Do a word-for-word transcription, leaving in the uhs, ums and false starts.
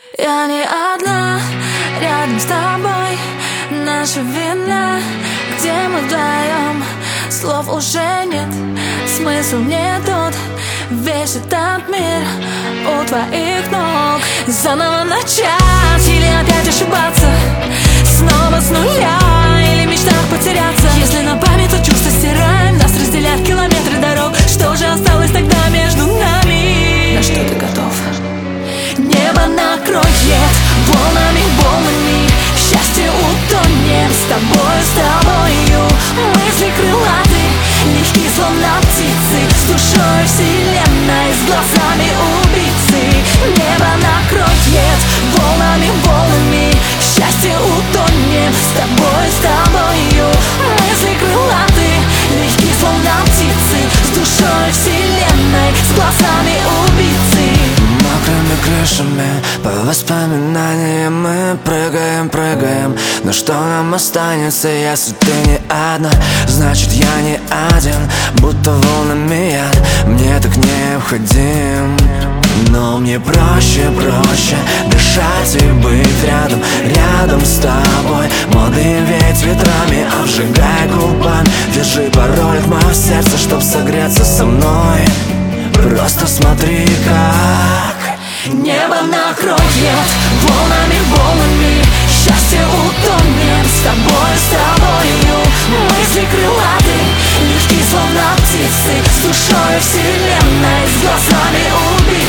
Я не одна, рядом с тобой. Наша вина, где мы вдвоем. Слов уже нет, смысл не тот. Весь этот мир у твоих ног. Заново начать или опять ошибаться, снова с нуля или в мечтах потеряться. Если на память, то чувства стираем. Нас разделяют километры дорог. Что же осталось тогда между нами? На что ты готов? Небо накроет волнами, волнами. В счастье утонем с тобой, с тобою. Мысли крылаты, легкие словно птицы, с душой вселенной, с глазами убийцы. Небо накроет волнами, волнами. В счастье утонем с тобой, с тобою. Мысли крылаты, легкие словно птицы, с душой вселенной, с глазами убийцы. Мокрыми крышами по воспоминаниям мы прыгаем, прыгаем. Но что нам останется, если ты не одна? Значит, я не один, будто волнами яд мне так необходим. Но мне проще, проще дышать и быть рядом, рядом с тобой. Молодым ведь ветрами обжигай губами. Держи пароль в мое сердце, чтоб согреться со мной. Просто смотри, как небо накроет волнами, волнами. Счастье утонем с тобой, с тобою. Мысли крылаты, легкие словно птицы, с душой вселенной, с глазами убийцы.